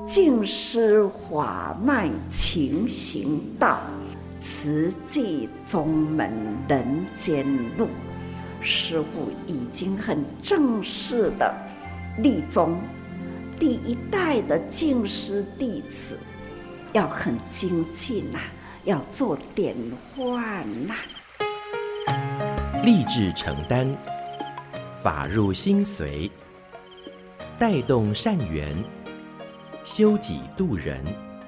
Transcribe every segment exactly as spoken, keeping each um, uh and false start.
尽施法脉勤行道，慈济宗门人间路。师父已经很正式的立宗，第一代的净师弟子要很精进啊，要做典范呐、 啊。立志承担，法入心随，带动善缘，修己度人，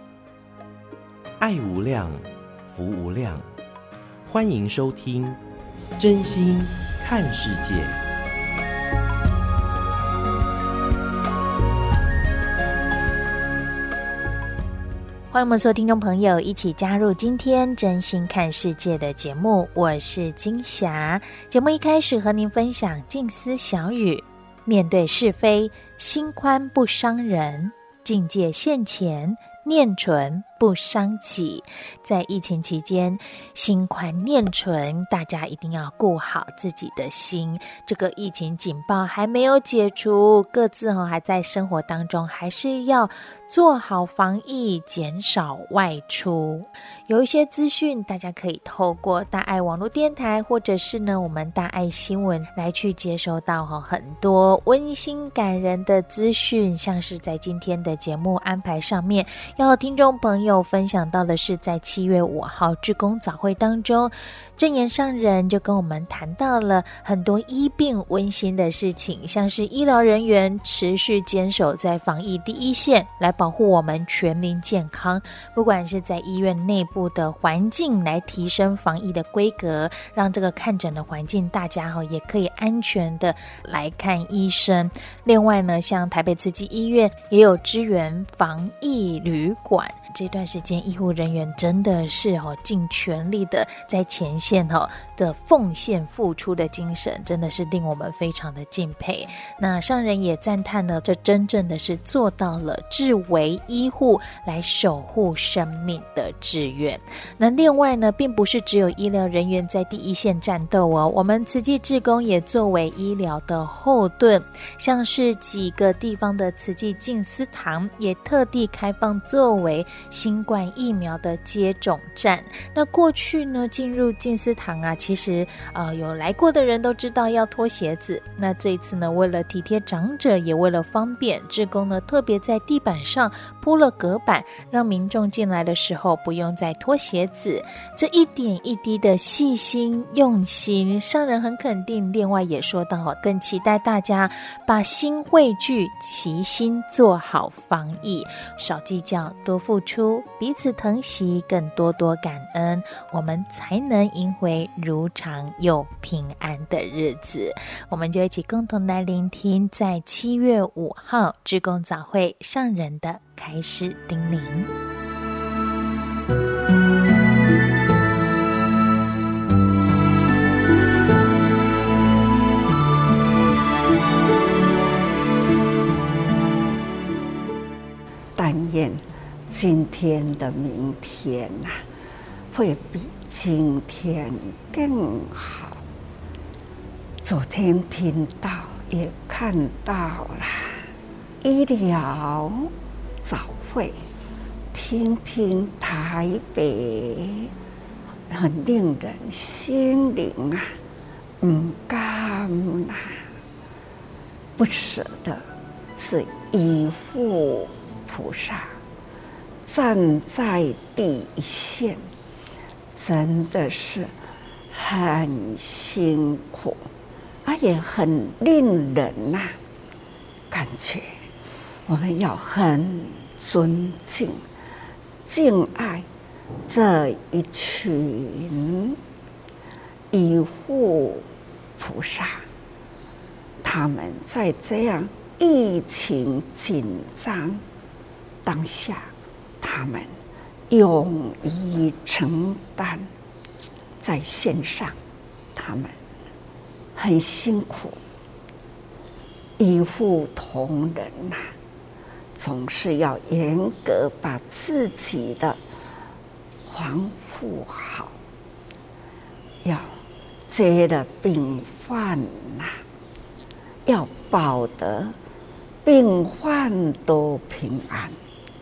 爱无量，福无量。欢迎收听真心看世界。 欢迎我们所有听众朋友一起加入今天真心看世界的节目，我是金霞。节目一开始和您分享静思小语：面对是非，心宽不伤人；境界现前，念纯不伤己。在疫情期间，心宽念纯，大家一定要顾好自己的心。这个疫情警报还没有解除，各自还在生活当中，还是要做好防疫，减少外出。有一些资讯大家可以透过大爱网络电台或者是呢我们大爱新闻来去接收到很多温馨感人的资讯，像是在今天的节目安排上面要和听众朋友分享到的是，在七月五号志工早会当中，正言上人就跟我们谈到了很多医病温馨的事情，像是医疗人员持续坚守在防疫第一线，来保护我们全民健康，不管是在医院内部的环境来提升防疫的规格，让这个看诊的环境大家也可以安全的来看医生。另外呢，像台北慈济医院也有支援防疫旅馆，这段时间医护人员真的是哦尽全力的在前线哦的奉献付出的精神，真的是令我们非常的敬佩。那上人也赞叹了，这真正的是做到了至为医护来守护生命的志愿。那另外呢，并不是只有医疗人员在第一线战斗哦，我们慈济志工也作为医疗的后盾，像是几个地方的慈济静思堂也特地开放作为新冠疫苗的接种站。那过去呢，进入静思堂啊，其实呃有来过的人都知道要脱鞋子。那这一次呢，为了体贴长者，也为了方便，志工呢特别在地板上铺了隔板，让民众进来的时候不用再脱鞋子。这一点一滴的细心用心，上人很肯定。另外也说到，更期待大家把心汇聚，齐心做好防疫，少计较，多付出，彼此疼惜，更多多感恩，我们才能赢回如常又平安的日子。我们就一起共同来聆听在七月五号志工早会上人的开示叮咛。 但愿今天的明天啊，会比今天更好。昨天听到也看到了医疗早会，听听台北，很令人心灵啊唔甘啊，不舍的是依附菩萨站在第一线，真的是很辛苦，啊，也很令人呐、啊，感觉我们要很尊敬、敬爱这一群医护菩萨，他们在这样疫情紧张当下，他们勇于承担，在线上他们很辛苦，医护同仁呐、啊，总是要严格把自己的防护好，要接了病患呐、啊，要保得病患都平安，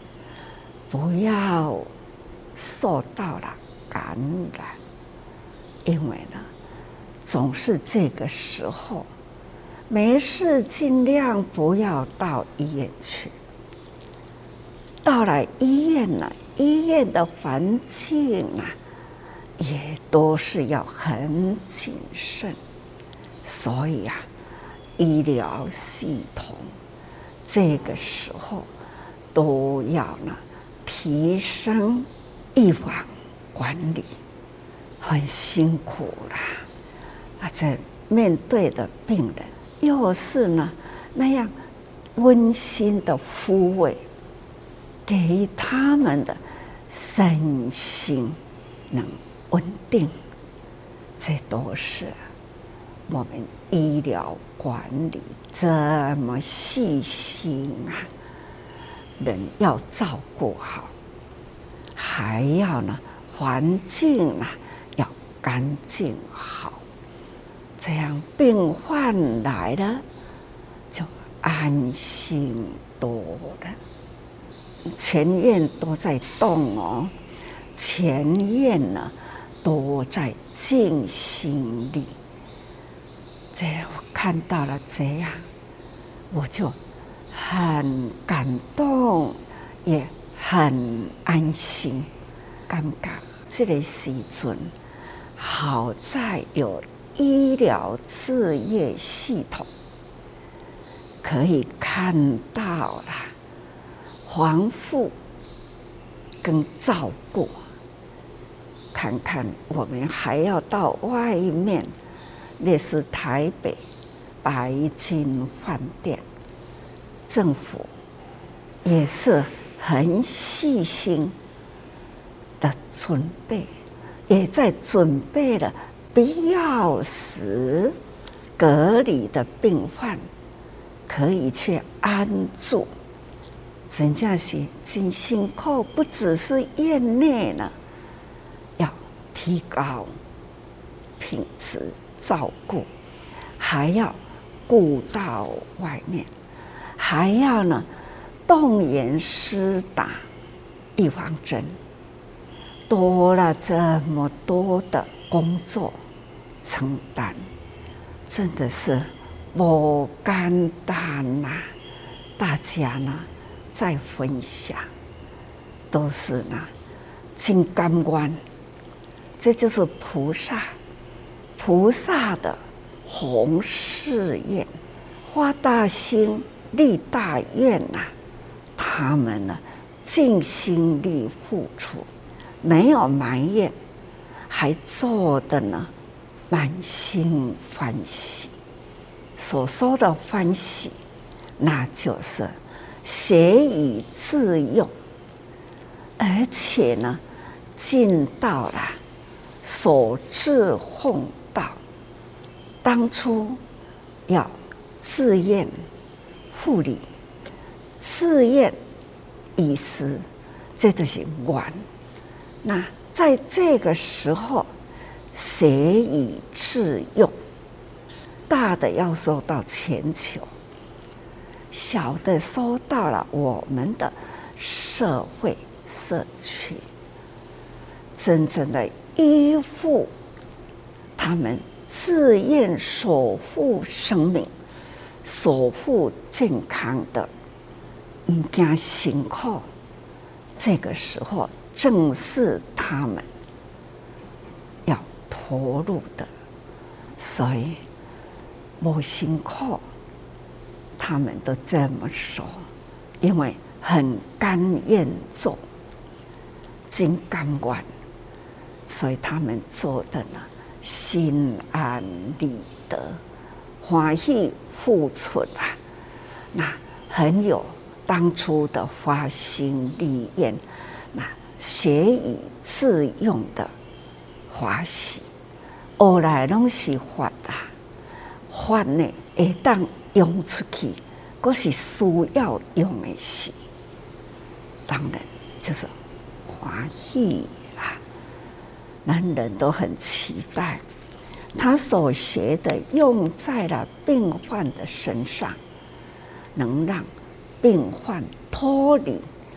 不要受到了感染，因为呢，总是这个时候，没事尽量不要到医院去。到了医院呢，医院的环境啊，也都是要很谨慎，所以啊，医疗系统这个时候都要呢提升预防管理，很辛苦啦。啊，这面对的病人又是呢那样温馨的抚慰，给他们的身心能稳定，这都是我们医疗管理这么细心啊，人要照顾好，还要呢环境啊要干净好，这样病患来了就安心多了。全院都在动哦，全院呢都在尽心力。这我看到了这样，我就很感动，也很安心。感觉这个时阵，好在有医疗事业系统，可以看到了防护跟照顾。看看我们还要到外面，类似台北白金饭店，政府也是很细心的准备，也在准备了必要时隔离的病患可以去安住。真正是真辛苦，不只是院内呢，要提高品质照顾，还要顾到外面，还要呢动员施打预防针，多了这么多的工作承担，真的是不简单呐！大家呢在分享，都是呢真甘愿，这就是菩萨，菩萨的弘誓愿，发大心立大愿呐、啊。他们呢尽心力付出，没有埋怨，还做的呢满心欢喜。所说的欢喜，那就是学以致用，而且呢尽到了守志奉道。当初要自愿护理，自愿医师，这就是愿。那在这个时候学以致用，大的要收到全球，小的收到了我们的社会社区，真正的依附他们，自愿守护生命，守护健康的，唔惊辛苦。这个时候正是他们要投入的，所以不辛苦，他们都这么说，因为很甘愿做，真甘愿，所以他们做的呢心安理得，欢喜付出啊，那很有当初的发心立愿，那学以致用的欢喜，后来拢是法啊，法呢会当用出去，嗰是需要用的事，当然就是欢喜啦。人人都很期待他所学的用在了病患的身上，能让病患脱离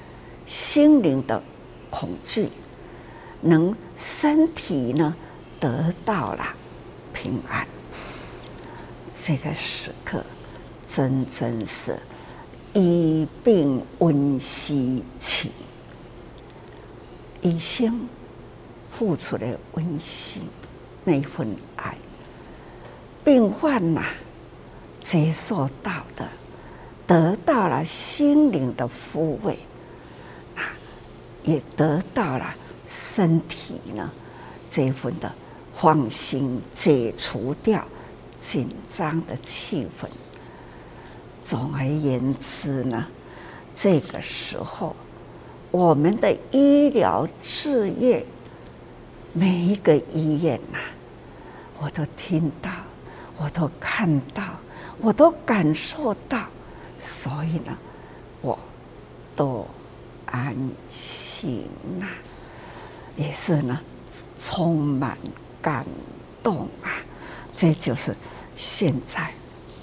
心灵的恐惧，能身体呢得到了平安。这个时刻真真是医病温馨情，医生付出了温馨那份爱，病患呐、啊、接受到的，得到了心灵的抚慰，啊，也得到了身体呢这份的放心，解除掉紧张的气氛。总而言之呢，这个时候我们的医疗事业，每一个医院呐、啊，我都听到，我都看到，我都感受到，所以呢，我都安心呐、啊，也是呢，充满感动啊！这就是现在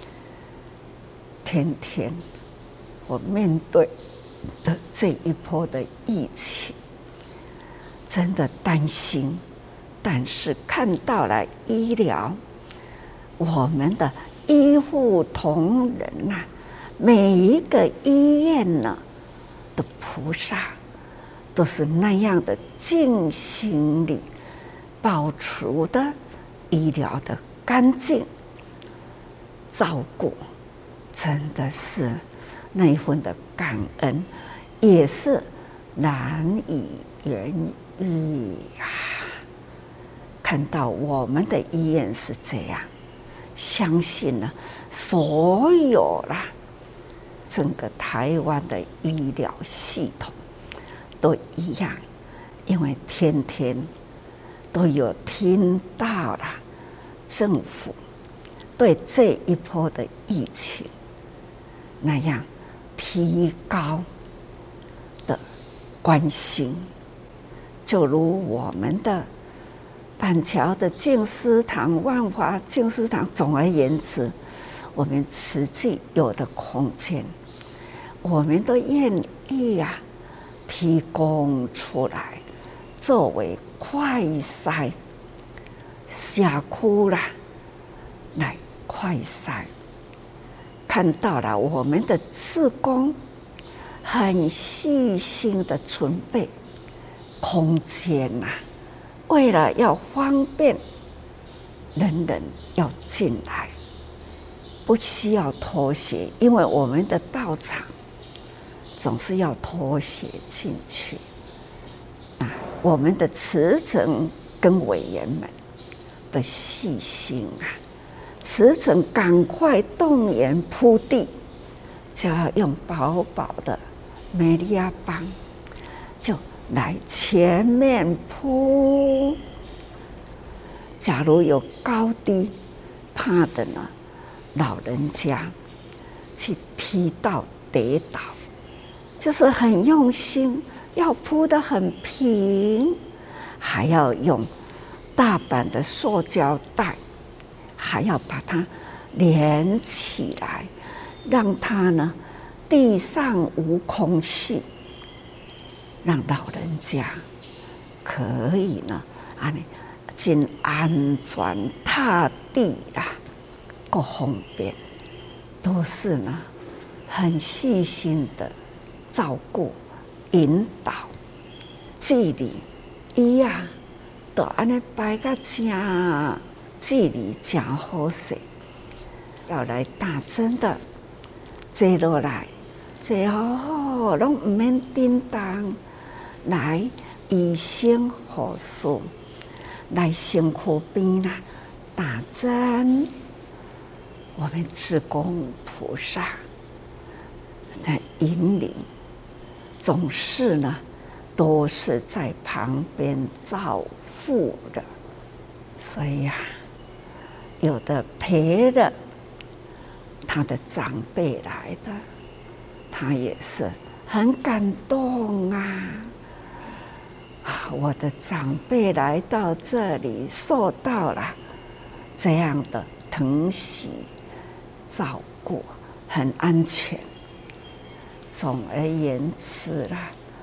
天天我面对的这一波的疫情，真的担心，但是看到了医疗，我们的医护同仁呐、啊，每一个医院呢的菩萨都是那样的尽心力，保持的医疗的干净照顾，真的是那一份的感恩，也是难以言喻呀。看到我们的医院是这样，相信呢，所有啦，整个台湾的医疗系统都一样，因为天天都有听到了政府对这一波的疫情那样提高的关心，就如我们的板桥的静思堂、万华静思堂，总而言之，我们实际有的空间，我们都愿意啊提供出来，作为快筛社区啦，来快筛。看到了我们的志工很细心的准备空间呐、啊，为了要方便人人要进来，不需要脱鞋，因为我们的道场总是要脱鞋进去。啊，我们的慈诚跟委员们的细心啊，慈诚赶快动员铺地，就要用薄薄的美利亚棒，就来前面铺。假如有高低怕的呢，老人家去踢到跌倒，就是很用心，要铺得很平，还要用大版的塑胶袋，还要把它连起来，让它呢地上无空隙，让老人家可以呢啊你真安全踏地啦，够方便，都是呢很细心的照顾、引导、纪律，伊啊都安尼摆个正纪律正好势，要来打针的坐落来，坐好好，拢唔免叮当，来医生护士来身躯边啦打针，我们志工菩萨在引领，总是呢都是在旁边照护的，所以呀、啊，有的陪了他的长辈来的，他也是很感动啊！啊，我的长辈来到这里，受到了这样的疼惜照顾，很安全。总而言之啦，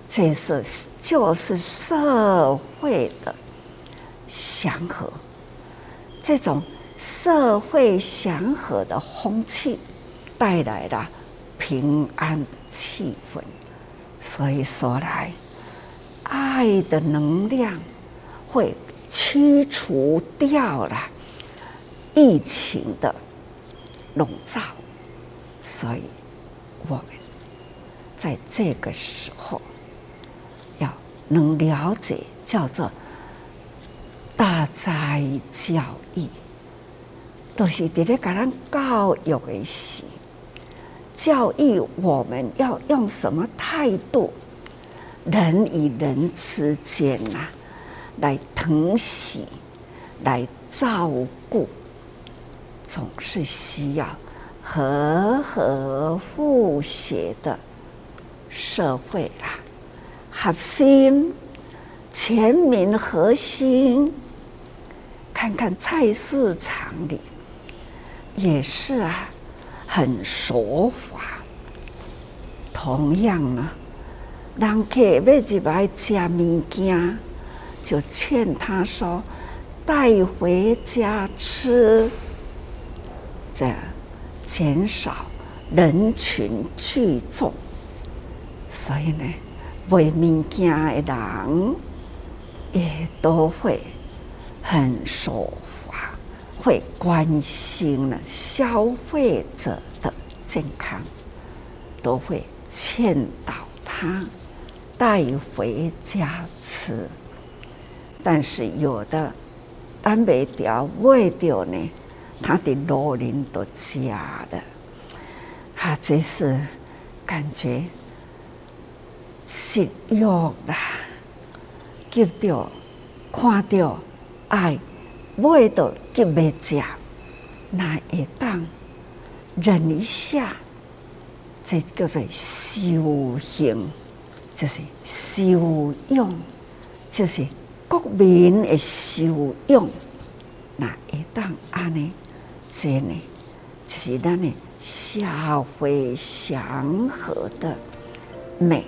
这是就是社会的祥和，这种社会祥和的风气带来了平安的气氛。所以说来，爱的能量会驱除掉了疫情的笼罩，所以我们在这个时候要能了解叫做大灾教育，都是在咧给咱教育的时，教育我们要用什么态度，人与人之间啊，来疼惜，来照顾，总是需要和和和谐的社会啦，合心，全民核心。看看菜市场里也是啊，很守法。同样呢，人客要入来吃物件，就劝他说带回家吃，这减少人群聚众。所以呢，卖物件的人也都会很守法，会关心了消费者的健康，都会劝导他带回家吃。但是有的担不掉买掉呢，他的路人都加了，啊，这是感觉食欲啦，急到看到爱，买到急要吃，那会当忍一下，这叫做修行，就是修养，就是国民的修养。那会当安尼，这呢，就是咱的社会祥和的美。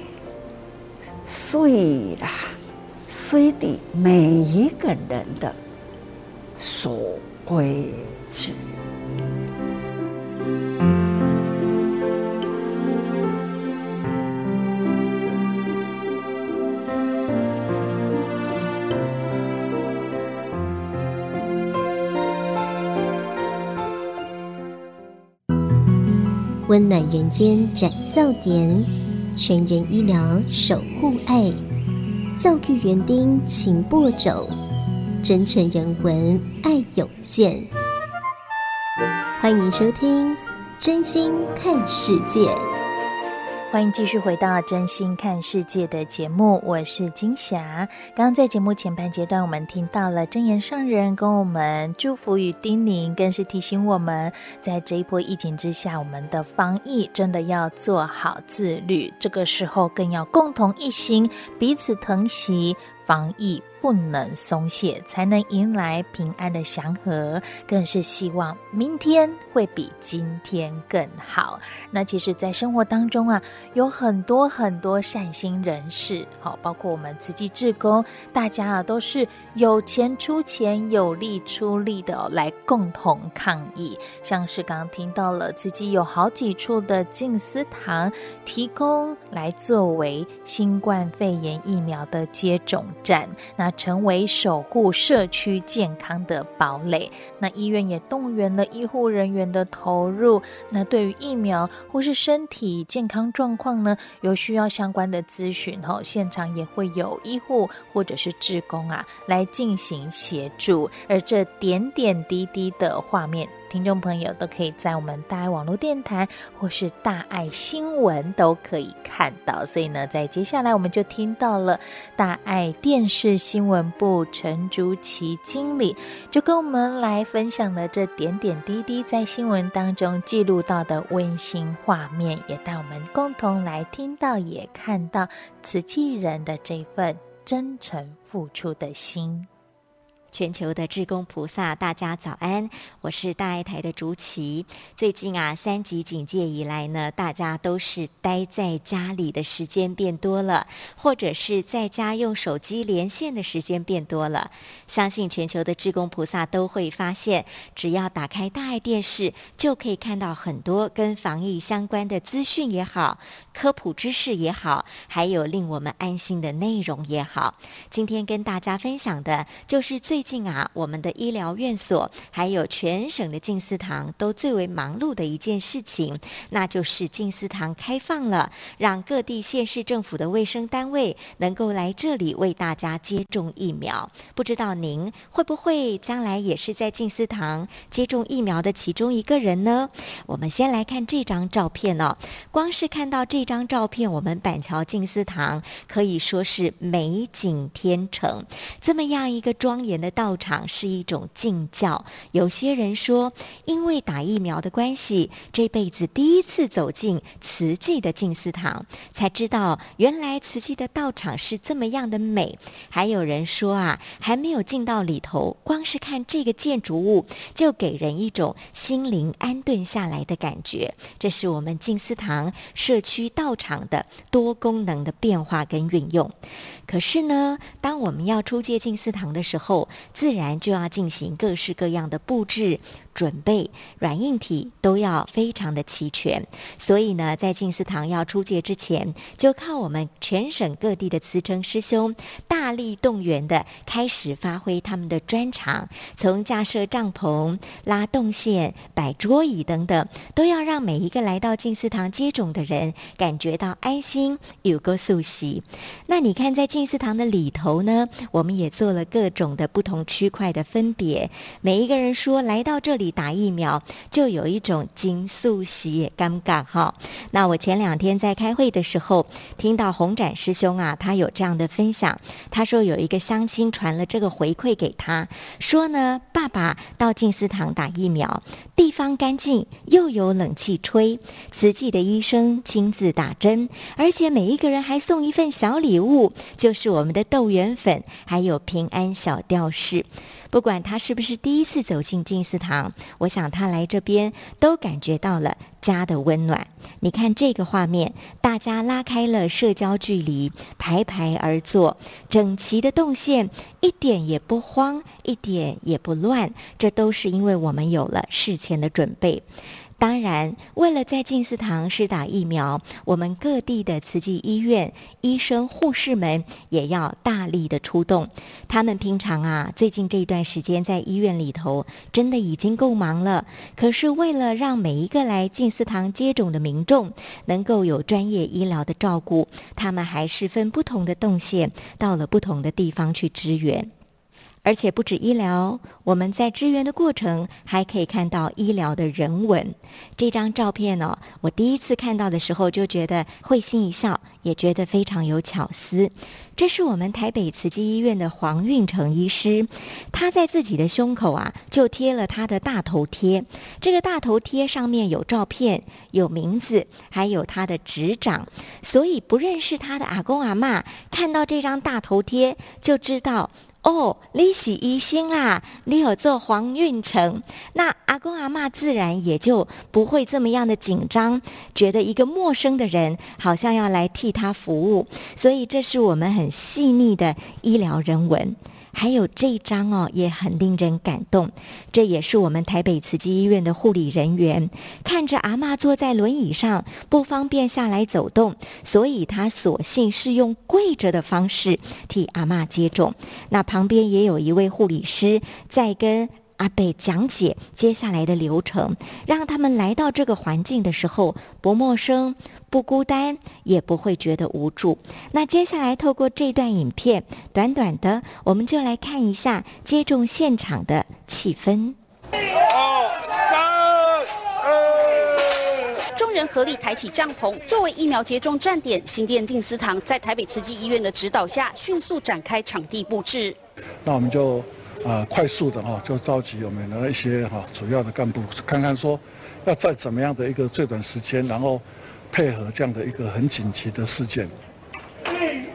随啦，随地每一个人的守规矩。 温暖人间展笑颜，全人医疗守护爱，教育园丁勤播种，真诚人文爱涌现。欢迎收听真心看世界。 欢迎继续回到真心看世界的节目，我是金霞。刚刚在节目前半阶段，我们听到了真言上人跟我们祝福与叮咛，更是提醒我们在这一波疫情之下，我们的防疫真的要做好自律，这个时候更要共同一心，彼此疼惜，防疫不能松懈，才能迎来平安的祥和，更是希望明天会比今天更好。那其实在生活当中啊，有很多很多善心人士，好，包括我们慈济志工，大家啊都是有钱出钱，有力出力的、哦、来共同抗疫。像是刚刚听到了慈济有好几处的静思堂提供来作为新冠肺炎疫苗的接种站，那成为守护社区健康的堡垒。那医院也动员了医护人员的投入，那对于疫苗或是身体健康状况呢，有需要相关的咨询后，现场也会有医护或者是志工啊来进行协助。而这点点滴滴的画面，听众朋友都可以在我们大爱网络电台或是大爱新闻都可以看到。所以呢，在接下来我们就听到了大爱电视新闻部陈竹琪经理就跟我们来分享了这点点滴滴在新闻当中记录到的温馨画面，也带我们共同来听到也看到慈济人的这份真诚付出的心。 全球的志工菩萨，大家早安，我是大爱台的竹琪。最近啊，三级警戒以来呢，大家都是待在家里的时间变多了，或者是在家用手机连线的时间变多了。相信全球的志工菩萨都会发现，只要打开大爱电视，就可以看到很多跟防疫相关的资讯也好，科普知识也好，还有令我们安心的内容也好。今天跟大家分享的就是最近啊，我们的医疗院所还有全省的静思堂都最为忙碌的一件事情，那就是静思堂开放了，让各地县市政府的卫生单位能够来这里为大家接种疫苗。不知道您会不会将来也是在静思堂接种疫苗的其中一个人呢？我们先来看这张照片哦，光是看到这张照片，我们板桥静思堂可以说是美景天成。这么样一个庄严的道场是一种敬教。有些人说，因为打疫苗的关系，这辈子第一次走进慈济的静思堂，才知道原来慈济的道场是这么样的美。还有人说啊，还没有进到里头，光是看这个建筑物就给人一种心灵安顿下来的感觉。这是我们静思堂社区道场的多功能的变化跟运用。可是呢，当我们要出借静思堂的时候，自然就要进行各式各样的布置准备，软硬体都要非常的齐全。所以呢，在静思堂要出借之前，就靠我们全省各地的慈诚师兄大力动员的开始发挥他们的专长，从架设帐篷、拉动线、摆桌椅等等，都要让每一个来到静思堂接种的人感觉到安心，有个宿息。那你看在静思堂的里头呢，我们也做了各种的不同区块的分别。每一个人说来到这里打疫苗，就有一种金宿喜也尴尬哈。那我前两天在开会的时候，听到洪展师兄啊，他有这样的分享。他说有一个乡亲传了这个回馈给他，说呢，爸爸到静思堂打疫苗，地方干净，又有冷气吹，慈济的医生亲自打针，而且每一个人还送一份小礼物，就是我们的豆圆粉，还有平安小吊饰。不管他是不是第一次走进静思堂，我想他来这边都感觉到了家的温暖。你看这个画面，大家拉开了社交距离，排排而坐，整齐的动线，一点也不慌，一点也不乱，这都是因为我们有了事前的准备。当然，为了在静思堂施打疫苗，我们各地的慈济医院医生护士们也要大力的出动。他们平常啊，最近这段时间在医院里头真的已经够忙了，可是为了让每一个来静思堂接种的民众能够有专业医疗的照顾，他们还是分不同的动线到了不同的地方去支援。而且不止医疗，我们在支援的过程还可以看到医疗的人文。这张照片哦，我第一次看到的时候就觉得会心一笑，也觉得非常有巧思。这是我们台北慈济医院的黄运成医师，他在自己的胸口啊就贴了他的大头贴。这个大头贴上面有照片、有名字，还有他的执掌，所以不认识他的阿公阿嬷看到这张大头贴就知道，哦，你是医生啦，你有做黄运成。那阿公阿嬷自然也就不会这么样的紧张，觉得一个陌生的人好像要来替他服务。所以这是我们很细腻的医疗人文。还有这一张哦，也很令人感动。这也是我们台北慈济医院的护理人员，看着阿嬷坐在轮椅上不方便下来走动，所以他索性是用跪着的方式替阿嬷接种。那旁边也有一位护理师在跟阿伯讲解接下来的流程，让他们来到这个环境的时候不陌生、不孤单，也不会觉得无助。那接下来透过这段影片，短短的，我们就来看一下接种现场的气氛。 众人合力抬起帐篷，作为疫苗接种站点，新店静思堂在台北慈济医院的指导下，迅速展开场地布置。 那我们就呃快速的哈，就召集我们的一些哈主要的干部，看看说要在怎么样的一个最短时间，然后配合这样的一个很紧急的事件。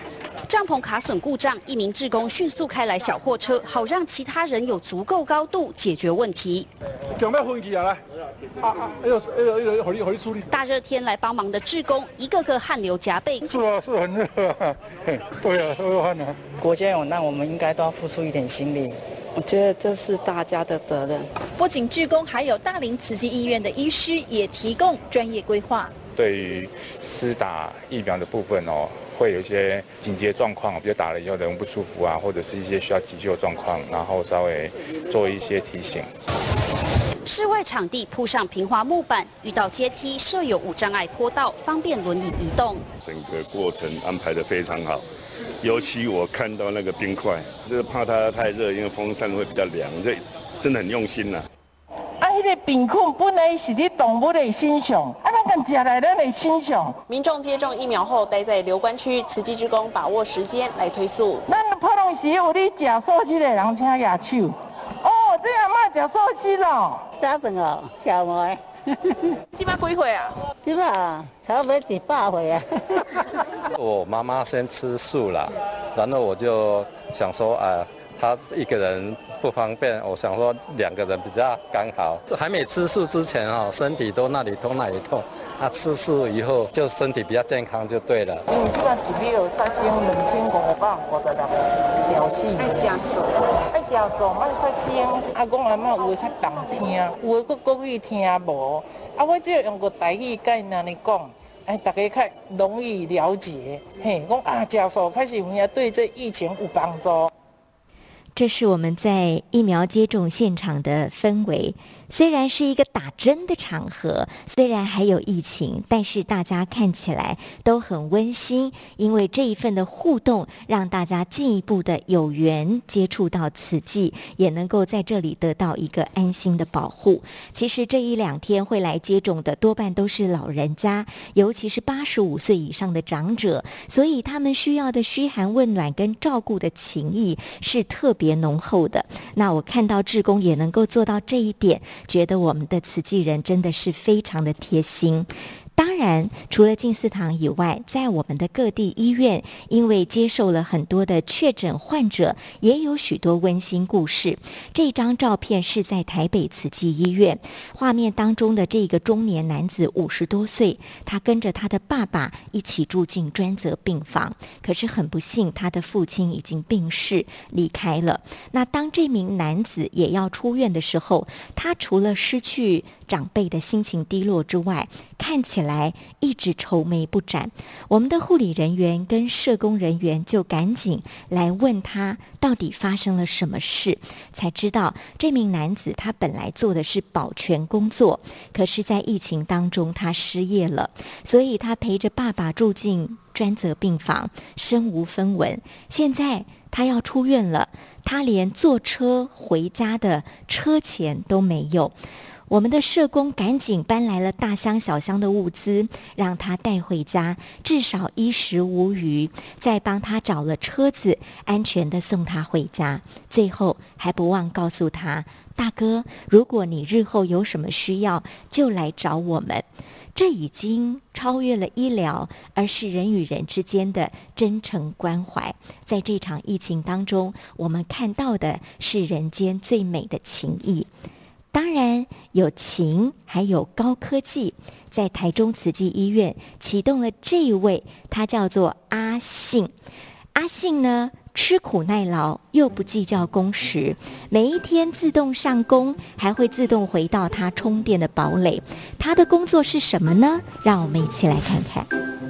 帐篷卡损故障，一名志工迅速开来小货车，好让其他人有足够高度解决问题。 强要分起来，来，啊啊，哎呦哎呦哎呦，好你好你处理。 大热天来帮忙的志工，一个个汗流浃背。 是啊，是很热啊，对啊，都有汗啊。 国家有难，我们应该都要付出一点心力。我觉得这是大家的责任。 不仅志工，还有大林慈济医院的医师也提供专业规划。 对于施打疫苗的部分哦，会有一些紧急状况，比如打了以后人不舒服啊，或者是一些需要急救状况，然后稍微做一些提醒。 室外场地铺上平滑木板，遇到阶梯设有无障碍坡道，方便轮椅移动。 整个过程安排得非常好，尤其我看到那个冰块，就是怕它太热，因为风扇会比较凉，这真的很用心呐、啊。 啊，迄个病菌本来是伫动物的身上，啊，咱敢食来咱的身上。 民众接种疫苗后，待在留观区，慈济志工把握时间来推速。 咱普通时有咧食素食的人请举手。哦，这阿嬷食素食咯。 打算哦，小妹。 今麦几岁啊？ 今麦差不多一百岁啊。 我妈妈先吃素了，然后我就想说啊。他一个人不方便，我想说两个人比较刚好。还没吃素之前哦，身体都那里痛那里痛，啊，吃素以后就身体比较健康就对了。 因为这个一秒杀生两千五百五十六条死。爱食素，爱食素，莫杀生。阿公阿嬷有的较重听，有的搁国语听无。啊，我只用个台语甲因安尼讲。哎，大家较容易了解。嘿，讲啊，食素开始有影对这疫情有帮助。 这是我们在疫苗接种现场的氛围。虽然是一个打针的场合，虽然还有疫情，但是大家看起来都很温馨，因为这一份的互动让大家进一步的有缘接触到慈济，也能够在这里得到一个安心的保护。其实这一两天会来接种的多半都是老人家，尤其是八十五岁以上的长者，所以他们需要的嘘寒问暖跟照顾的情谊是特别浓厚的。那我看到志工也能够做到这一点，觉得我们的慈济人真的是非常的贴心。当然，除了静思堂以外，在我们的各地医院，因为接受了很多的确诊患者，也有许多温馨故事。这张照片是在台北慈济医院，画面当中的这个中年男子五十多岁，他跟着他的爸爸一起住进专责病房，可是很不幸，他的父亲已经病逝离开了。那当这名男子也要出院的时候，他除了失去长辈的心情低落之外，看起来一直愁眉不展。我们的护理人员跟社工人员就赶紧来问他到底发生了什么事，才知道这名男子他本来做的是保全工作，可是在疫情当中他失业了，所以他陪着爸爸住进专责病房，身无分文。现在他要出院了，他连坐车回家的车钱都没有。我们的社工赶紧搬来了大箱小箱的物资，让他带回家，至少衣食无虞，再帮他找了车子，安全的送他回家。最后还不忘告诉他，大哥，如果你日后有什么需要，就来找我们。这已经超越了医疗，而是人与人之间的真诚关怀。在这场疫情当中，我们看到的是人间最美的情谊。当然有情，还有高科技。在台中慈济医院启动了这一位，他叫做阿信。阿信呢，吃苦耐劳，又不计较工时，每一天自动上工，还会自动回到他充电的堡垒。他的工作是什么呢？让我们一起来看看。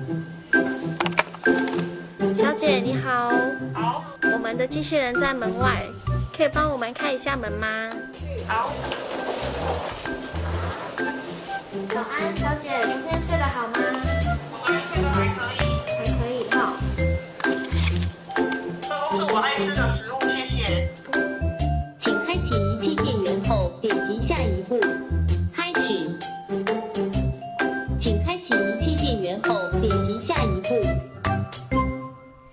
小姐你好，好，我们的机器人在门外，可以帮我们开一下门吗？好。早安，小姐，今天睡得好吗？我昨天睡得还可以，还可以哈。这都是我爱吃的食物，谢谢。请开启仪器电源后，点击下一步，开始。请开启仪器电源后，点击下一步。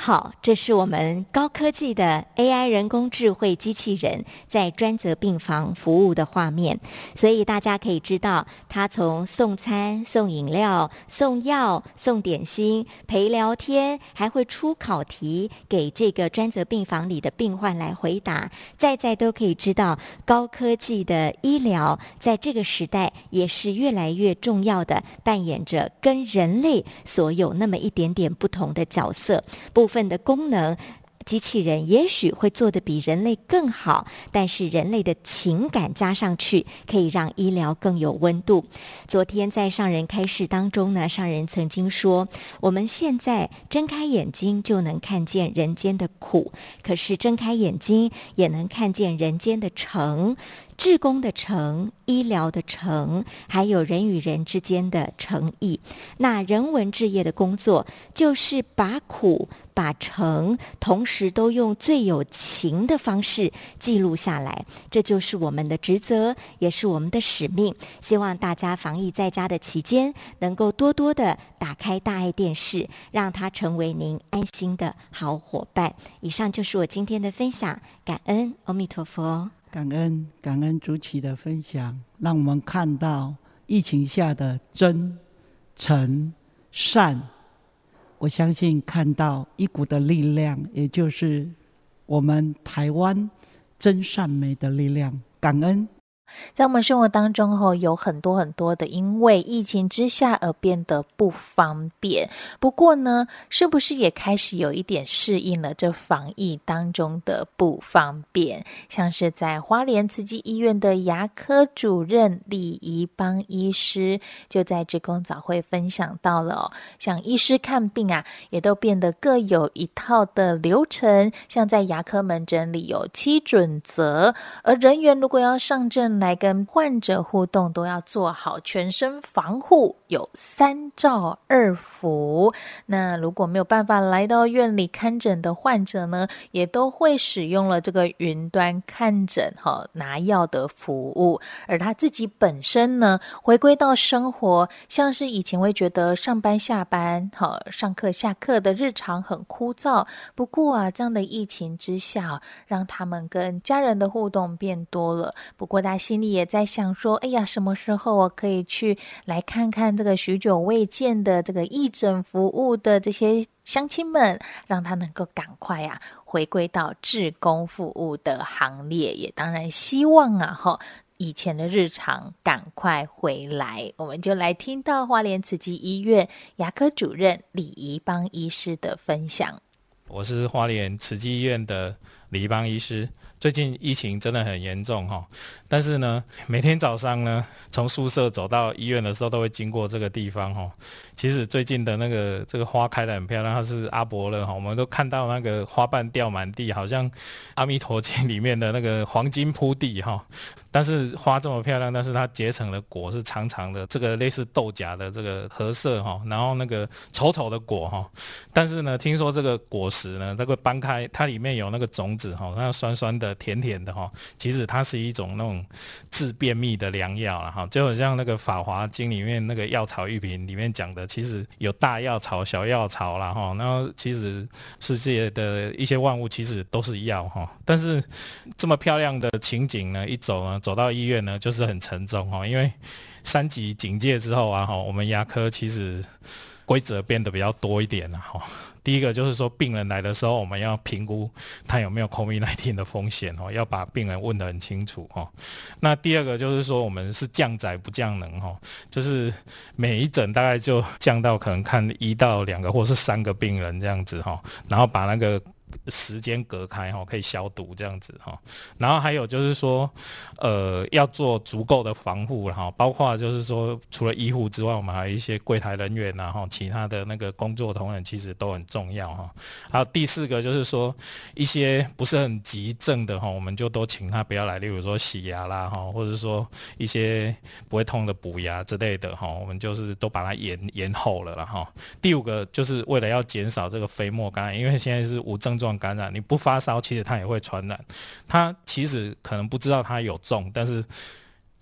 好，这是我们高科技的 A I 人工智慧机器人在专责病房服务的画面，所以大家可以知道，它从送餐、送饮料、送药、送点心、陪聊天，还会出考题给这个专责病房里的病患来回答，在在都可以知道，高科技的医疗在这个时代也是越来越重要的，扮演着跟人类所有那么一点点不同的角色。部分的功能机器人也许会做得比人类更好，但是人类的情感加上去，可以让医疗更有温度。昨天在上人开示当中呢，上人曾经说，我们现在睁开眼睛就能看见人间的苦，可是睁开眼睛也能看见人间的诚，志工的诚，医疗的诚，还有人与人之间的诚意。那人文志业的工作，就是把苦把诚同时都用最有情的方式记录下来，这就是我们的职责，也是我们的使命。希望大家防疫在家的期间，能够多多的打开大爱电视，让它成为您安心的好伙伴。以上就是我今天的分享，感恩阿弥陀佛。 感恩感恩主持的分享，让我们看到疫情下的真诚善，我相信看到一股的力量，也就是我们台湾真善美的力量。感恩。 在我们生活当中后，有很多很多的因为疫情之下而变得不方便，不过呢，是不是也开始有一点适应了这防疫当中的不方便？像是在花莲慈济医院的牙科主任李怡邦医师就在志工早会分享到了、哦、像医师看病啊，也都变得各有一套的流程，像在牙科门诊里有七准则，而人员如果要上阵来跟患者互动，都要做好全身防护，有三照二服。那如果没有办法来到院里看诊的患者呢，也都会使用了这个云端看诊、哦、拿药的服务。而他自己本身呢，回归到生活，像是以前会觉得上班下班、哦、上课下课的日常很枯燥，不过啊，这样的疫情之下，让他们跟家人的互动变多了。不过他心里也在想说，哎呀，什么时候我可以去来看看这个许久未见的这个义诊服务的这些乡亲们，让他能够赶快啊回归到志工服务的行列，也当然希望啊齁以前的日常赶快回来。我们就来听到花莲慈济医院牙科主任李怡邦医师的分享。 我是花莲慈济医院的李怡邦医师。最近疫情真的很严重哈，但是呢，每天早上呢，从宿舍走到医院的时候，都会经过这个地方哈。其实最近的那个这个花开得很漂亮，它是阿伯勒哈，我们都看到那个花瓣掉满地，好像阿弥陀经里面的那个黄金铺地哈。但是花这么漂亮，但是它结成的果是长长的，这个类似豆荚的这个褐色哈，然后那个丑丑的果哈。但是呢，听说这个果实呢，这个掰开，它里面有那个种子哈，它酸酸的、甜甜的哈。其实它是一种那种治便秘的良药啦哈，就好像那个《法华经》里面那个药草玉品里面讲的，其实有大药草、小药草啦哈。然后其实世界的一些万物其实都是药哈。但是这么漂亮的情景呢，一走呢。走到医院呢，就是很沉重哈，因为三级警戒之后啊，我们牙科其实规则变得比较多一点了哈。第一个就是说，病人来的时候，我们要评估他有没有 COVID 十九 的风险哦，要把病人问得很清楚哈。那第二个就是说，我们是降载不降能哈，就是每一诊大概就降到可能看一到两个或是三个病人这样子哈，然后把那个时间隔开可以消毒这样子，然后还有就是说呃，要做足够的防护，包括就是说除了医护之外，我们还有一些柜台人员啊，其他的那个工作同仁其实都很重要。还有第四个就是说一些不是很急症的，我们就都请他不要来，例如说洗牙啦，或者说一些不会痛的补牙之类的，我们就是都把它延延后了啦。第五个就是为了要减少这个飞沫感染，因为现在是无症状感染，你不发烧其实它也会传染，它其实可能不知道它有中，但是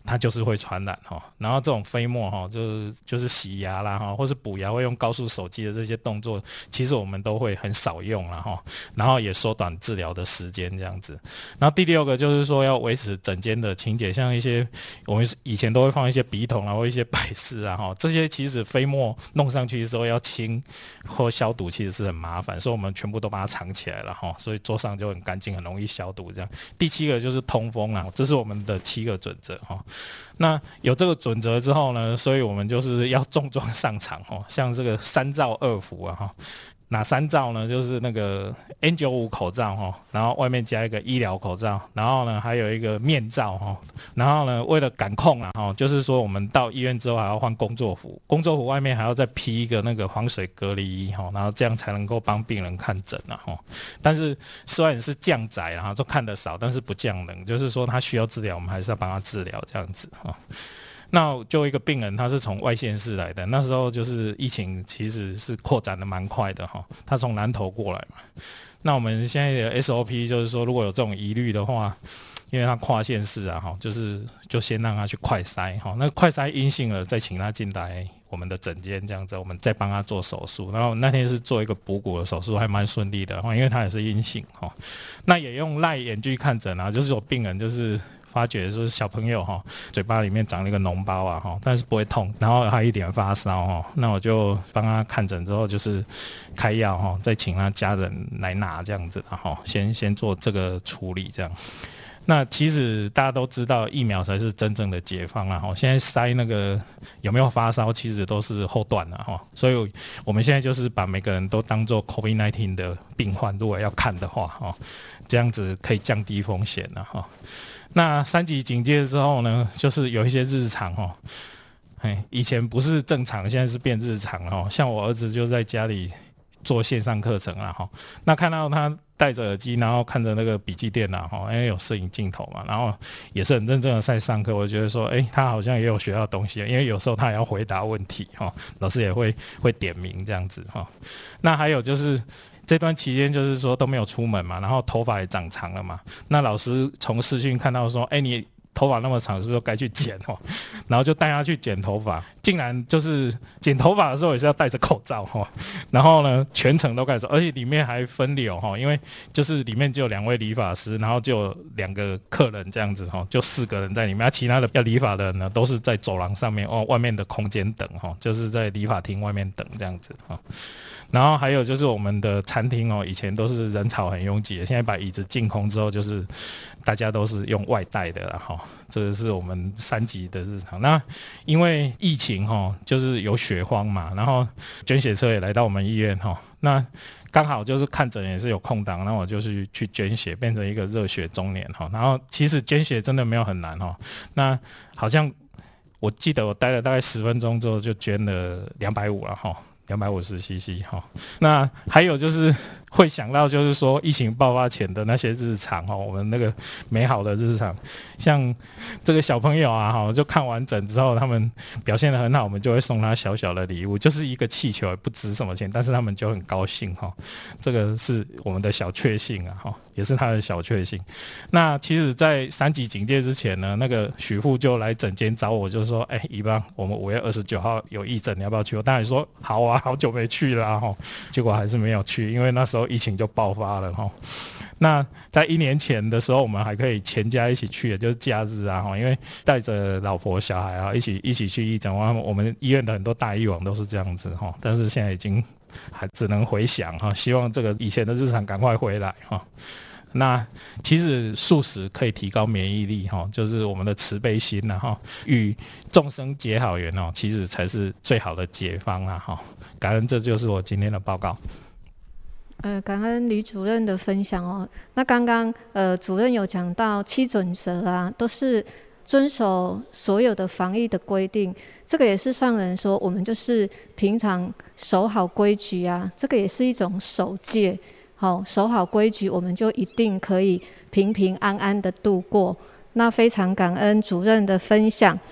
它就是会传染哈。然后这种飞沫哈，就是就是洗牙啦哈，或是补牙会用高速手机的这些动作，其实我们都会很少用啦哈。然后也缩短治疗的时间这样子。然后第六个就是说要维持整间的清洁，像一些我们以前都会放一些笔筒啊或一些摆饰啊哈，这些其实飞沫弄上去的时候要清或消毒其实是很麻烦，所以我们全部都把它藏起来了哈，所以桌上就很干净，很容易消毒这样。第七个就是通风啦，这是我们的七个准则哈。那有这个准则之后呢，所以我们就是要重装上场哈，像这个三罩二服啊哈。哪三罩呢？就是那个 N 九十五 口罩哈，然后外面加一个医疗口罩，然后呢还有一个面罩哈，然后呢为了感控啊哈，就是说我们到医院之后还要换工作服，工作服外面还要再披一个那个防水隔离衣哈，然后这样才能够帮病人看诊啊哈。但是虽然是降载然后就看得少，但是不降冷，就是说他需要治疗，我们还是要帮他治疗这样子哈。那就一个病人，他是从外县市来的，那时候就是疫情其实是扩展的蛮快的哈，他从南投过来嘛。那我们现在的 S O P 就是说，如果有这种疑虑的话，因为他跨县市啊哈，就是就先让他去快筛哈，那快筛阴性了，再请他进来我们的诊间这样子，我们再帮他做手术。然后那天是做一个补骨的手术，还蛮顺利的哈，因为他也是阴性哈。那也用赖眼距看诊啊，就是有病人就是发觉说小朋友哈嘴巴里面长了一个脓包啊哈，但是不会痛，然后还一点发烧哈，那我就帮他看诊之后就是开药哈，再请他家人来拿这样子哈，先先做这个处理这样。那其实大家都知道疫苗才是真正的解放啦，现在筛那个有没有发烧其实都是后段啦，所以我们现在就是把每个人都当作 COVID 十九 的病患，如果要看的话这样子可以降低风险啦。那三级警戒之后呢，就是有一些日常哦，以前不是正常，现在是变日常哦。像我儿子就在家里做线上课程啦哈，那看到他戴着耳机，然后看着那个笔记电脑哈，因为有摄影镜头嘛，然后也是很认真的在上课。我觉得说，哎、欸，他好像也有学到东西，因为有时候他也要回答问题哈，老师也会会点名这样子哈。那还有就是这段期间就是说都没有出门嘛，然后头发也长长了嘛，那老师从视讯看到说，哎、欸，你头发那么长，是不是该去剪哦？然后就带他去剪头发，竟然就是剪头发的时候也是要戴着口罩哈。然后呢，全程都戴着，而且里面还分流哈，因为就是里面只有两位理发师，然后就有两个客人这样子哈，就四个人在里面，其他的要理发的人呢都是在走廊上面哦，外面的空间等哈，就是在理发厅外面等这样子哈。然后还有就是我们的餐厅哦，以前都是人潮很拥挤的，现在把椅子净空之后，就是大家都是用外带的啦哈。这个是我们三级的日常。那因为疫情哈，就是有血荒嘛，然后捐血车也来到我们医院哈，那刚好就是看诊也是有空档，那我就是去捐血，变成一个热血中年哈。然后其实捐血真的没有很难哈，那好像我记得我待了大概十分钟之后就捐了两百五了哈。两百五十 C C 哈，那还有就是会想到就是说疫情爆发前的那些日常哈，我们那个美好的日常，像这个小朋友啊哈，就看完诊之后他们表现得很好，我们就会送他小小的礼物，就是一个气球，也不值什么钱，但是他们就很高兴哈，这个是我们的小确幸啊哈，也是他的小确幸。那其实在三级警戒之前呢，那个许父就来诊间找我，就说哎，一邦我们五月二十九号有义诊，你要不要去？我当然说好啊，好久没去了哈，结果还是没有去，因为那时候疫情就爆发了哈。那在一年前的时候，我们还可以全家一起去的，就是假日啊哈，因为带着老婆小孩啊一起一起去义诊，我们医院的很多大医网都是这样子哈，但是现在已经还只能回想哈，希望这个以前的日常赶快回来哈。那其实素食可以提高免疫力哈，就是我们的慈悲心呐哈，与众生结好缘哦，其实才是最好的解方啦哈。感恩，这就是我今天的报告。 呃，感恩吕主任的分享哦。那刚刚呃主任有讲到七准则啊，都是遵守所有的防疫的规定，这个也是上人说我们就是平常守好规矩啊，这个也是一种守戒。好，守好规矩，我们就一定可以平平安安的度过。那非常感恩主任的分享。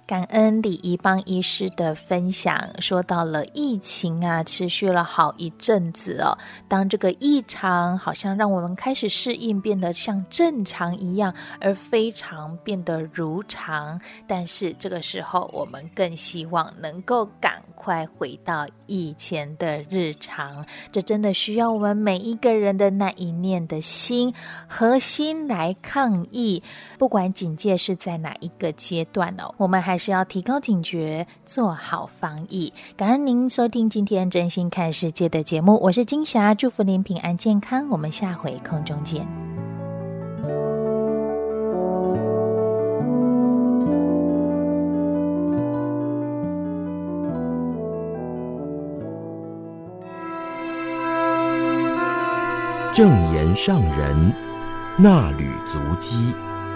感恩李怡邦医师的分享，说到了疫情啊，持续了好一阵子哦。当这个异常好像让我们开始适应，变得像正常一样，而非常变得如常。但是这个时候，我们更希望能够赶快回到以前的日常。这真的需要我们每一个人的那一念的心，核心来抗疫。不管警戒是在哪一个阶段哦，我们还还是要提高警觉，做好防疫。感恩您收听今天真心看世界的节目，我是金霞，祝福您平安健康，我们下回空中见。 正言上人，衲履足迹。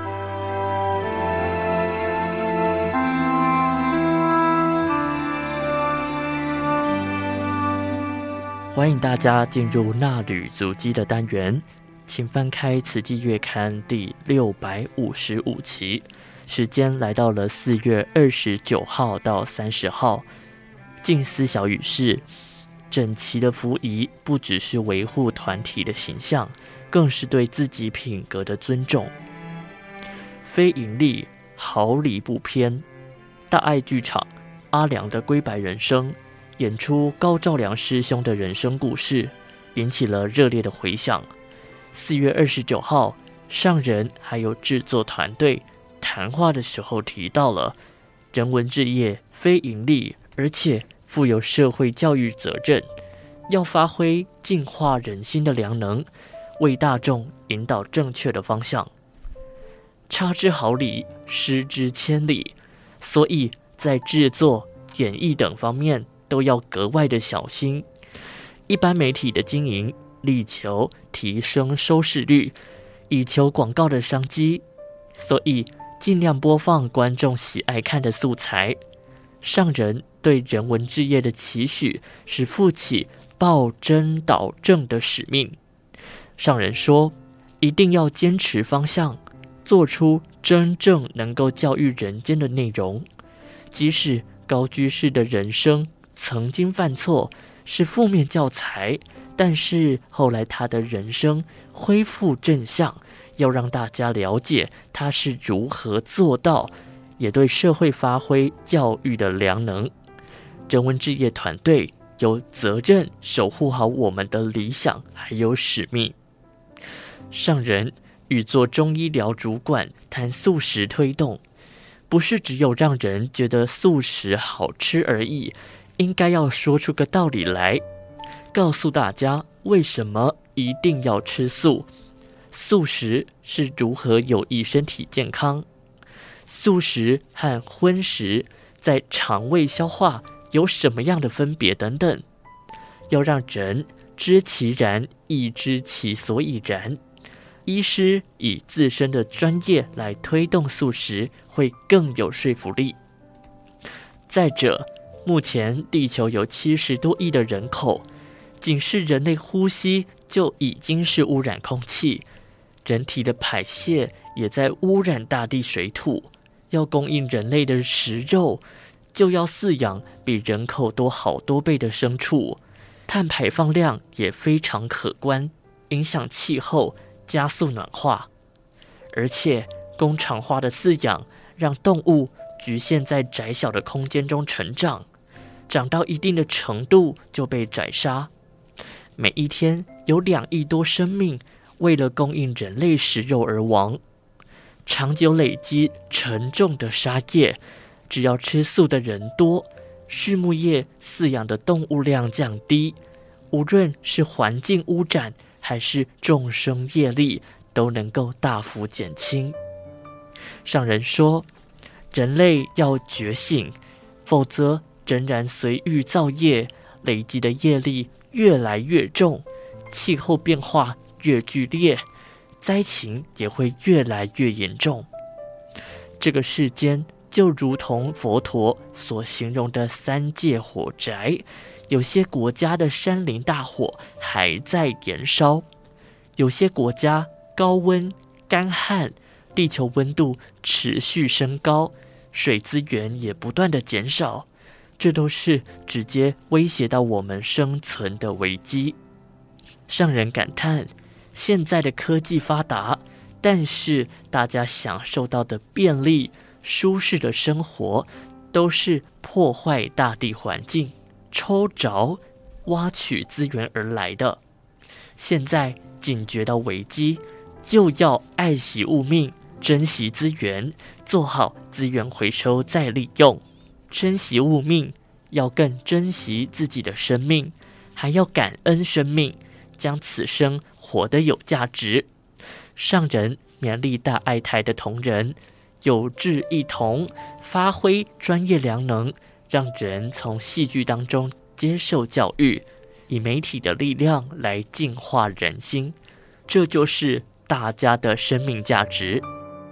欢迎大家进入衲履足迹的单元，请翻开《慈济月刊》第六百五十五期，时间来到了四月二十九号到三十号。静思小语是：整齐的服仪不只是维护团体的形象，更是对自己品格的尊重。非盈利，毫厘不偏。大爱剧场阿良的归白人生演出高兆良师兄的人生故事，引起了热烈的回响。四月二十九号，上人还有制作团队谈话的时候提到了，人文志业非盈利，而且负有社会教育责任，要发挥净化人心的良能，为大众引导正确的方向。差之毫厘，失之千里，所以在制作、演绎等方面都要格外的小心。一般媒体的经营力求提升收视率，以求广告的商机，所以尽量播放观众喜爱看的素材。上人对人文志业的期许是负起报真导正的使命。上人说，一定要坚持方向，做出真正能够教育人间的内容。即使高居士的人生曾经犯错，是负面教材，但是后来他的人生恢复正向，要让大家了解他是如何做到，也对社会发挥教育的良能。人文志业团队有责任守护好我们的理想还有使命。上人与做中医疗主管谈素食推动，不是只有让人觉得素食好吃而已，应该要说出个道理来，告诉大家为什么一定要吃素，素食是如何有益身体健康，素食和荤食在肠胃消化有什么样的分别等等，要让人知其然，亦知其所以然。医师以自身的专业来推动素食，会更有说服力。再者，目前地球有七十多亿的人口，仅是人类呼吸就已经是污染空气，人体的排泄也在污染大地水土。要供应人类的食肉，就要饲养比人口多好多倍的牲畜，碳排放量也非常可观，影响气候，加速暖化。而且工厂化的饲养让动物局限在窄小的空间中成长，长到一定的程度就被宰杀。每一天有两亿多生命为了供应人类食肉而亡，长久累积沉重的杀业。只要吃素的人多，畜牧业饲养的动物量降低，无论是环境污染还是众生业力，都能够大幅减轻。上人说，人类要觉醒，否则仍然随欲造业，累积的业力越来越重，气候变化越剧烈，灾情也会越来越严重。这个世间就如同佛陀所形容的三界火宅，有些国家的山林大火还在燃烧，有些国家高温干旱，地球温度持续升高， 水资源也不断的减少，这都是直接威胁到我们生存的危机。让人感叹，现在的科技发达，但是大家享受到的便利、舒适的生活，都是破坏大地环境、抽着、挖取资源而来的。现在警觉到危机，就要爱惜物命，珍惜资源，做好资源回收再利用。珍惜物命，要更珍惜自己的生命，还要感恩生命，将此生活得有价值。上人勉励大爱台的同仁有志一同，发挥专业良能，让人从戏剧当中接受教育，以媒体的力量来净化人心，这就是大家的生命价值。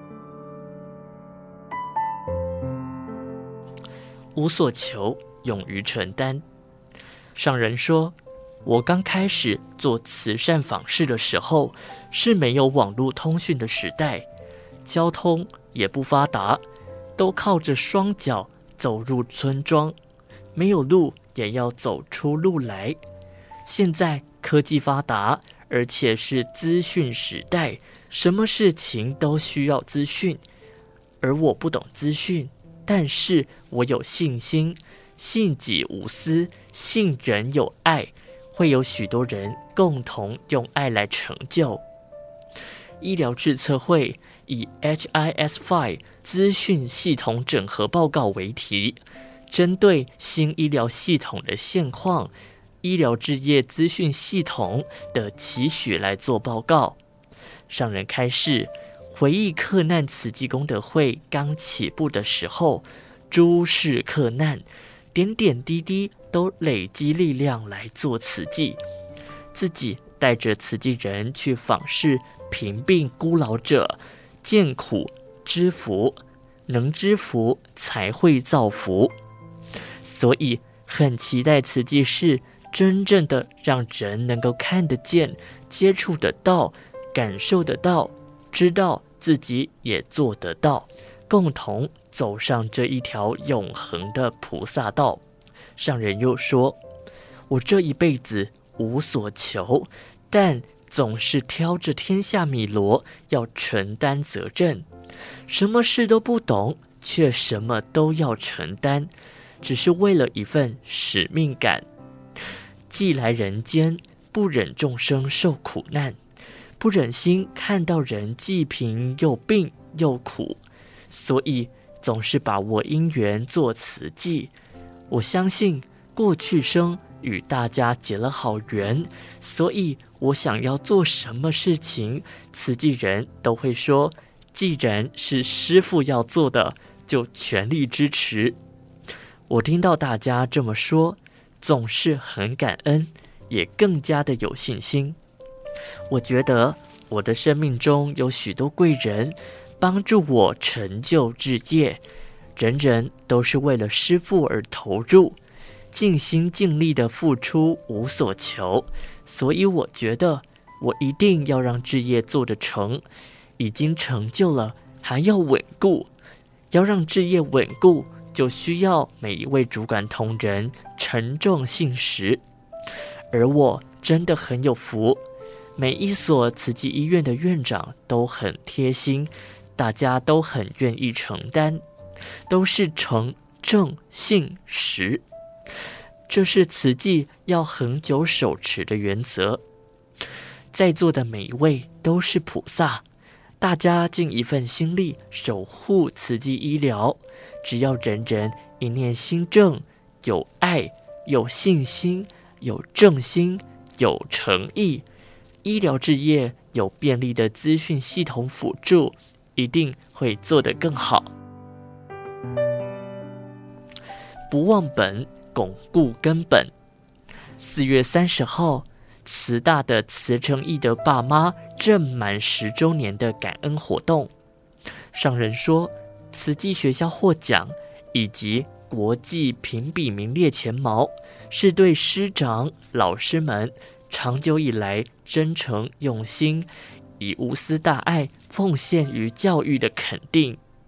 无所求，勇于承担。上人说，我刚开始做慈善访视的时候，是没有网络通讯的时代，交通也不发达，都靠着双脚走入村庄，没有路也要走出路来。现在科技发达，而且是资讯时代，什么事情都需要资讯。而我不懂资讯，但是我有信心，信己无私，信人有爱，会有许多人共同用爱来成就。医疗智测会以 H I S 五 资讯系统整合报告为题，针对新医疗系统的现况、医疗置业资讯系统的期许来做报告。上人开示，回忆克难慈济功德会刚起步的时候，诸事克难，点点滴滴都累积力量来做慈济。自己带着慈济人去访视贫病孤老者，见苦知福，能知福才会造福。所以很期待慈济是真正的让人能够看得见、接触得到、感受得到，知道自己也做得到，共同走上这一条永恒的菩萨道。上人又说，我这一辈子无所求，但总是挑着天下米箩要承担责任，什么事都不懂，却什么都要承担，只是为了一份使命感。既来人间，不忍众生受苦难，不忍心看到人既贫又病又苦，所以总是把握因缘做慈济。我相信过去生与大家结了好缘，所以我想要做什么事情，慈济人都会说，既然是师父要做的，就全力支持。我听到大家这么说，总是很感恩，也更加的有信心。我觉得我的生命中有许多贵人帮助我成就志业，人人都是为了师父而投入，尽心尽力的付出，无所求。所以我觉得我一定要让志业做得成，已经成就了还要稳固。要让志业稳固，就需要每一位主管同仁沉重信实。而我真的很有福，每一所慈济医院的院长都很贴心，大家都很愿意承担，都是诚正信实，这是慈济要恒久手持的原则。在座的每一位都是菩萨，大家尽一份心力守护慈济医疗，只要人人一念心正，有爱，有信心，有正心，有诚意，医疗置业有便利的资讯系统辅助，一定会做得更好。不忘本，巩固根本。四月三十号，慈大的慈诚义德爸妈正满十周年的感恩活动。上人说，慈济学校获奖以及国际评比名列前茅，是对师长老师们长久以来真诚用心，以无私大爱奉献于教育的肯定。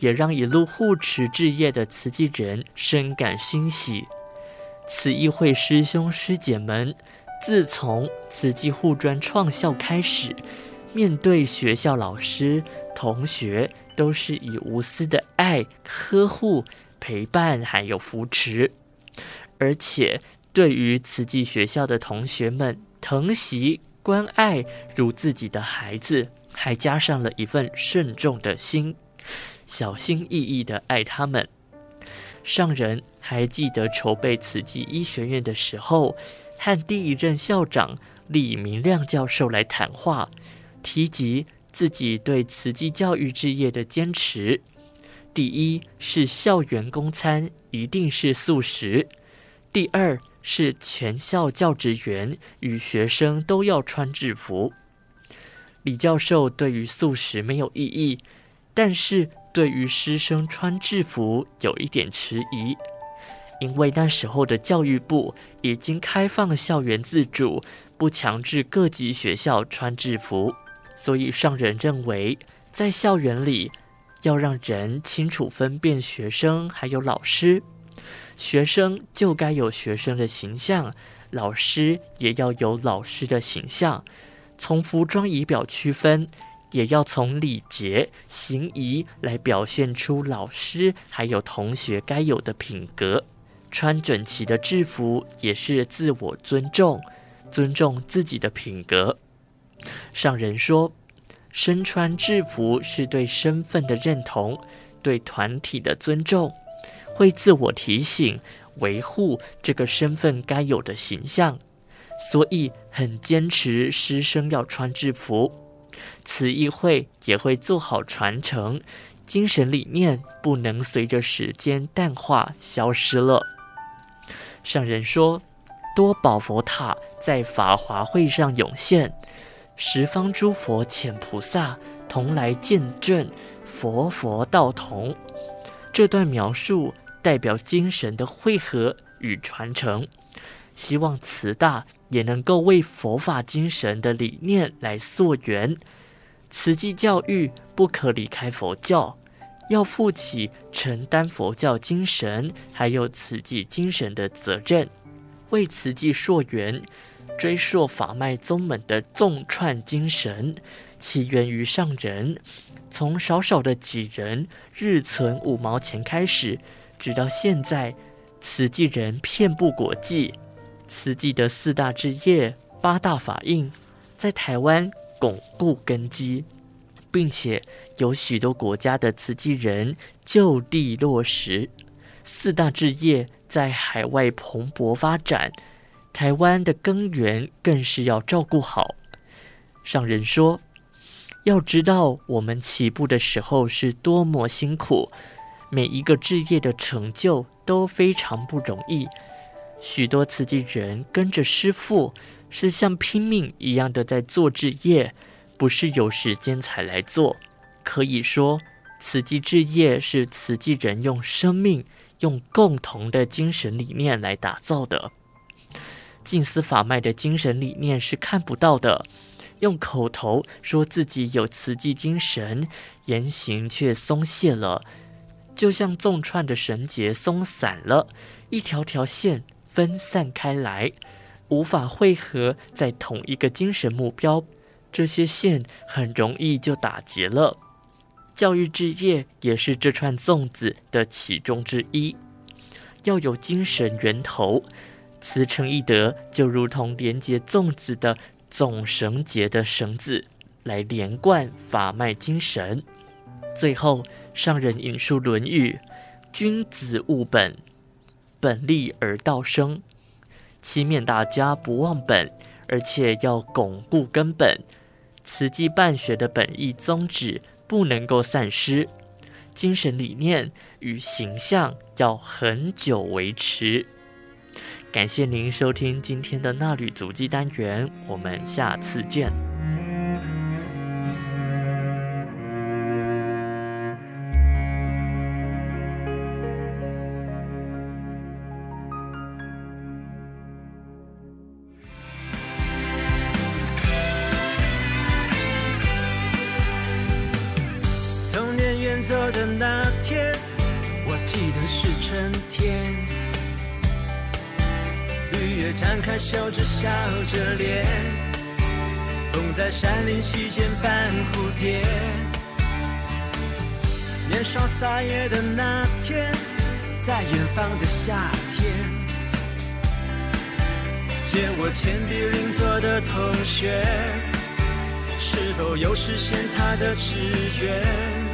也让一路护持志业的慈济人深感欣喜。慈义会师兄师姐们自从慈济护专创校开始，面对学校老师、同学，都是以无私的爱、呵护、陪伴还有扶持，而且对于慈济学校的同学们疼惜关爱如自己的孩子，还加上了一份慎重的心，小心翼翼地爱他们。上人还记得筹备慈济医学院的时候，和第一任校长李明亮教授来谈话，提及自己对慈济教育事业的坚持。第一是校园供餐一定是素食，第二是全校教职员与学生都要穿制服。李教授对于素食没有异议，但是对于师生穿制服有一点迟疑，因为那时候的教育部已经开放校园自主，不强制各级学校穿制服，所以上人认为在校园里要让人清楚分辨学生还有老师，学生就该有学生的形象，老师也要有老师的形象，从服装仪表区分，也要从礼节行仪来表现出老师还有同学该有的品格。穿整齐的制服也是自我尊重，尊重自己的品格。上人说，身穿制服是对身份的认同，对团体的尊重，会自我提醒维护这个身份该有的形象，所以很坚持师生要穿制服。慈义会也会做好传承，精神理念不能随着时间淡化消失了。上人说，多宝佛塔在法华会上涌现，十方诸佛遣菩萨同来见证，佛佛道同。这段描述代表精神的汇合与传承，希望慈大也能够为佛法精神的理念来溯源。慈济教育不可离开佛教，要负起承担佛教精神还有慈济精神的责任，为慈济溯源，追溯法脉宗门的纵串精神，起源于上人，从少少的几人日存五毛钱开始，直到现在慈济人遍布国际，慈济的四大志业、八大法印在台湾巩固根基，并且有许多国家的慈济人就地落实，四大志业在海外蓬勃发展，台湾的根源更是要照顾好。上人说，要知道我们起步的时候是多么辛苦，每一个志业的成就都非常不容易，许多慈济人跟着师父是像拼命一样的在做志业，不是有时间才来做。可以说，慈济志业是慈济人用生命、用共同的精神理念来打造的。净思法脉的精神理念是看不到的，用口头说自己有慈济精神，言行却松懈了，就像纵串的绳结松散了，一条条线分散开来，无法汇合在同一个精神目标，这些线很容易就打结了。教育志业也是这串粽子的其中之一，要有精神源头，慈诚一德就如同连接粽子的总绳结的绳子，来连贯法脉精神。最后，上人引述《论语》：“君子务本，本立而道生。”期勉大家不忘本，而且要巩固根本。慈济办学的本意宗旨不能够散失，精神理念与形象要很久维持。感谢您收听今天的纳履足迹单元，我们下次见。 童年远走的那记得是春天，绿叶展开袖子笑着脸，风在山林溪间伴蝴蝶。年少撒野的那天，在远方的夏天，借我铅笔邻座的同学，是否有实现他的志愿？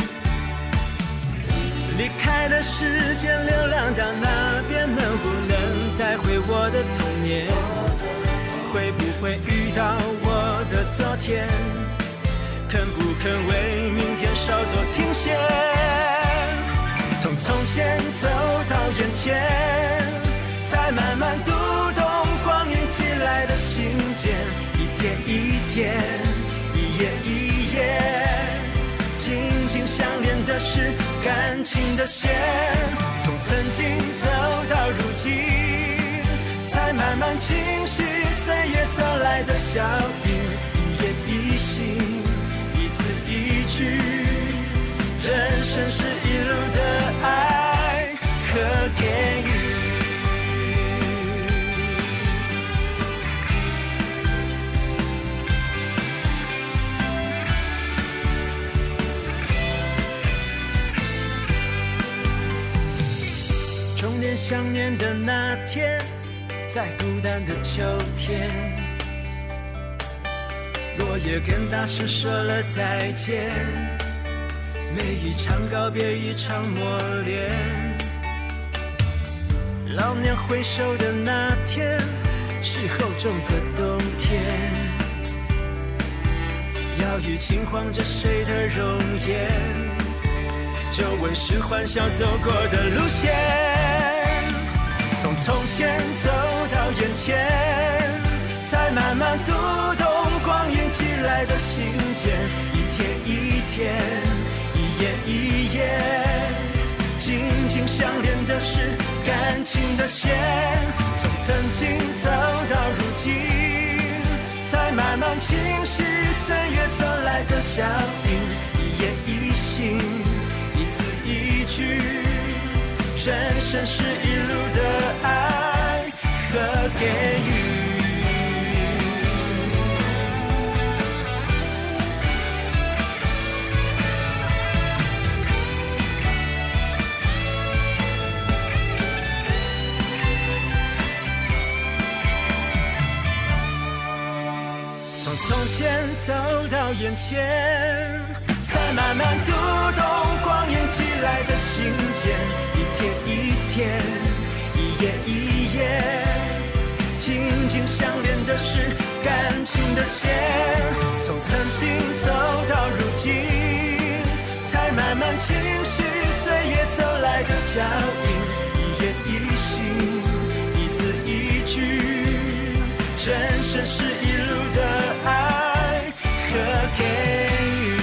离开的时间流浪到那边，能不能带回我的童年？会不会遇到我的昨天？肯不肯为明天稍作停歇？从从前走到眼前，才慢慢读懂光阴寄来的信件，一天一天，一页一页，紧紧相连的是感情的线。从曾经走到如今，才慢慢清晰岁月走来的脚印，一言一行，一字一句，人生是一路的爱和给予。终年想念的那天，在孤单的秋天，落叶跟大树说了再见，每一场告别一场磨练。老年回首的那天，是厚重的冬天，摇曳轻晃着谁的容颜，皱纹是欢笑走过的路线。从从前走到眼前，才慢慢读懂光阴寄来的信件，一天一天，一页一页，紧紧相连的是感情的线。从曾经走到如今，才慢慢清晰岁月走来的脚印，一言一行，一字一句，人生是一路的爱和给予。从从前走到眼前，才慢慢读懂光阴寄来的信件，一天一天，一页一页，紧紧相连的是感情的线。从曾经走到如今，才慢慢清晰岁月走来的脚印，一言一行，一字一句，人生是一路的爱和给予。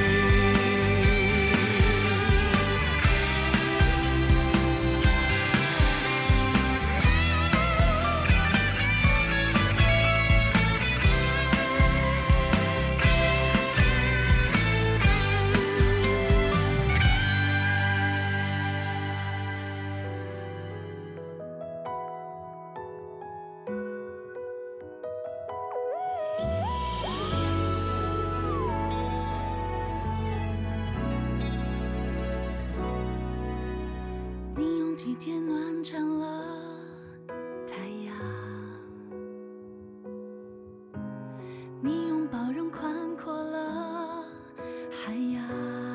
体贴暖成了太阳，你用包容宽阔了海洋，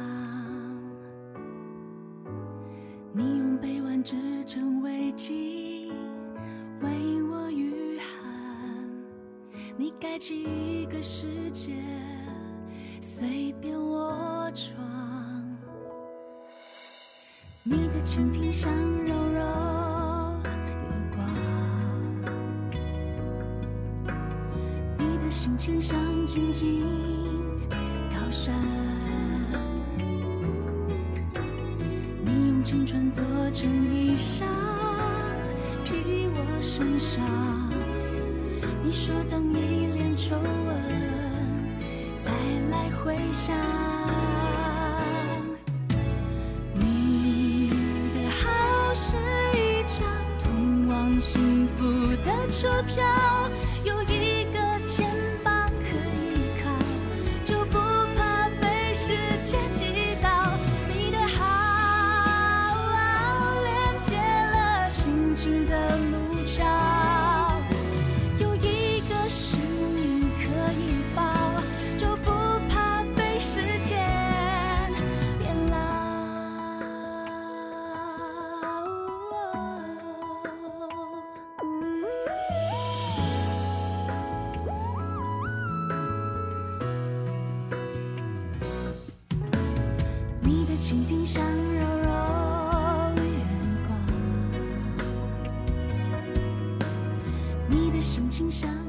你用臂弯支撑危机，为我御寒，你盖起一个世界，随便我闯。你的倾听像柔柔月光，你的心情像静静高山，你用青春做成衣裳披我身上，你说等一脸皱纹再来回想，你的海处飘，有一个肩膀可以靠，就不怕被世界击倒。你的好连接了心情的路桥，有一个使命可以报，就不怕被时间变老。你的倾听像柔柔月光，你的深情像